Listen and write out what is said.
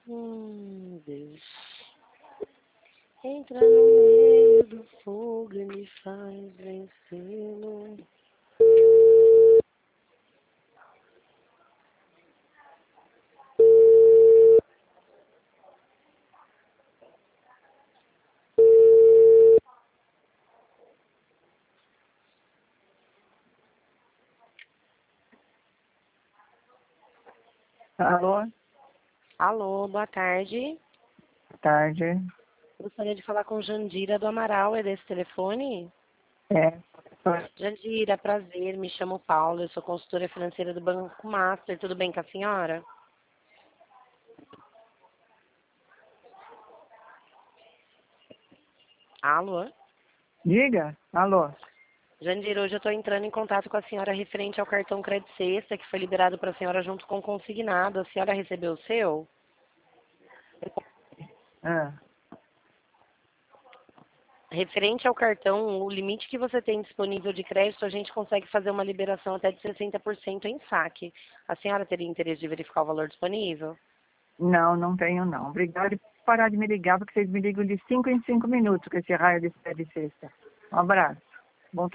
Deus. Entra no meio do fogo e me faz vencê-lo. Alô, Alô, boa tarde. boa tarde. Gostaria de falar com Jandira do Amaral, é desse telefone? É, Jandira, prazer, me chamo Paula, eu sou consultora financeira do Banco Master, tudo bem com a senhora? Alô? diga, alô. Jandira, hoje eu estou entrando em contato com a senhora referente ao cartão Crédito Sexta, que foi liberado para a senhora junto com o consignado. A senhora recebeu o seu? Ah, Referente ao cartão, o limite que você tem disponível de crédito, a gente consegue fazer uma liberação até de 60% em saque. A senhora teria interesse de verificar o valor disponível? não, não tenho não. Obrigada por parar de me ligar, porque vocês me ligam de 5 em 5 minutos com esse raio de sexta. Um abraço.